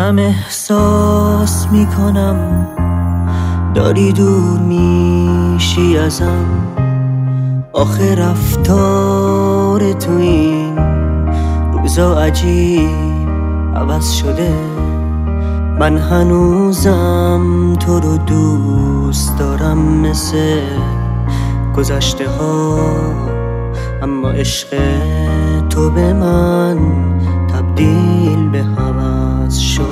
دارم احساس میکنم داری دور میشی ازم. آخه رفتار تو این روزا عجیب عوض شده. من هنوزم تو رو دوست دارم مثل گذشته ها، اما عشق تو به من تبدیل به هوس شده.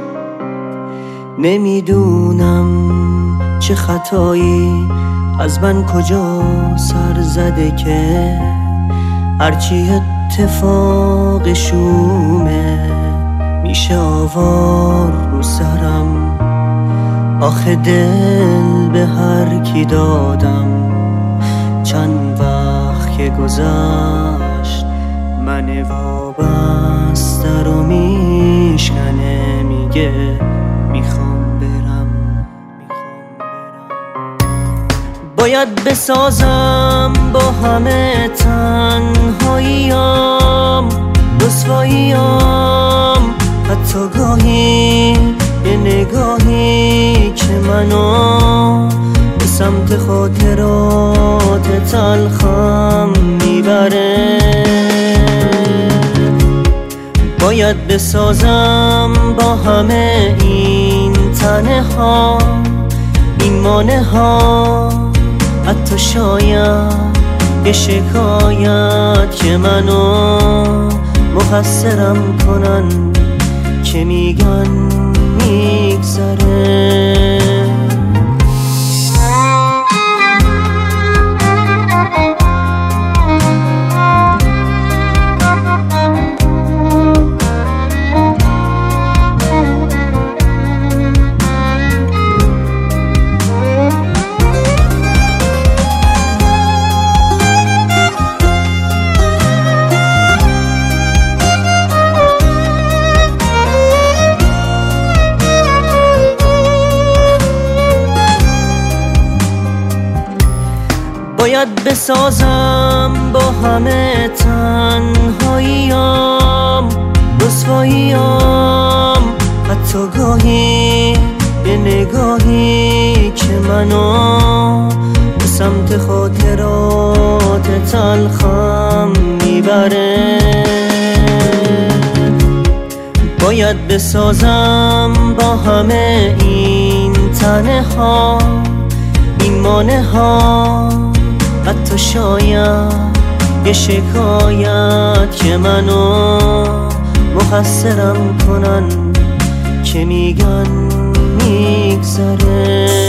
نمیدونم چه خطایی از من کجا سر زده که هرچی اتفاق شومه میشه آوار رو سرم. آخه دل به هر کی دادم چند وقت که گذشت من وابسته رو میشکنه. میگه میخوام برم. باید بسازم با همه تنهاییام، رسواییام، حتی گاهی یه نگاهی که منو به سمت خاطرات تلخم میبره. باید بسازم با همه این تنه ها، این مانه ها، حتی شاید یه شکایت که منو مقصرم کنن که میگن میگذره. باید بسازم با همه تنهاییام، رسواییام، حتی گاهی یه نگاهی که منو به سمت خاطرات تلخم میبره. باید بسازم با همه این تنه ها، این مانه ها، حتی شاید یه شکایت که منو مقصرم کنن که میگن میگذره.